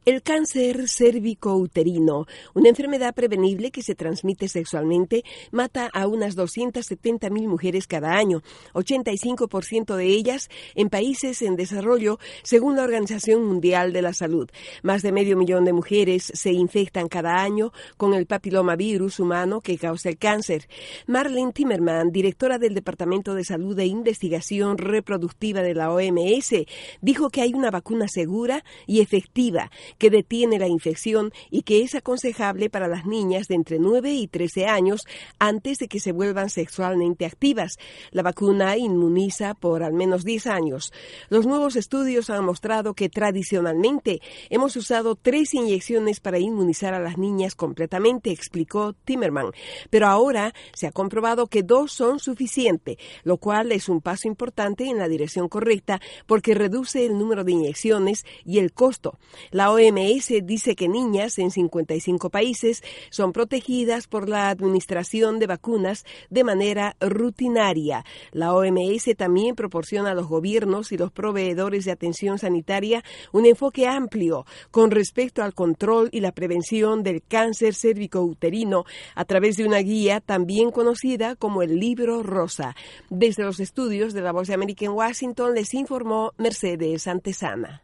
El cáncer cérvico-uterino, una enfermedad prevenible que se transmite sexualmente, mata a unas 270.000 mujeres cada año, 85% de ellas en países en desarrollo, según la Organización Mundial de la Salud. Más de 500.000 de mujeres se infectan cada año con el papilomavirus humano que causa el cáncer. Marlene Timmerman, directora del Departamento de Salud e Investigación Reproductiva de la OMS, dijo que hay una vacuna segura y efectiva que detiene la infección y que es aconsejable para las niñas de entre 9 y 13 años antes de que se vuelvan sexualmente activas. La vacuna inmuniza por al menos 10 años. Los nuevos estudios han mostrado que tradicionalmente hemos usado 3 inyecciones para inmunizar a las niñas completamente, explicó Timmerman. Pero ahora se ha comprobado que 2 son suficientes, lo cual es un paso importante en la dirección correcta porque reduce el número de inyecciones y el costo. La OMS dice que niñas en 55 países son protegidas por la administración de vacunas de manera rutinaria. La OMS también proporciona a los gobiernos y los proveedores de atención sanitaria un enfoque amplio con respecto al control y la prevención del cáncer cérvico-uterino a través de una guía también conocida como el Libro Rosa. Desde los estudios de La Voz de América en Washington les informó Mercedes Antezana.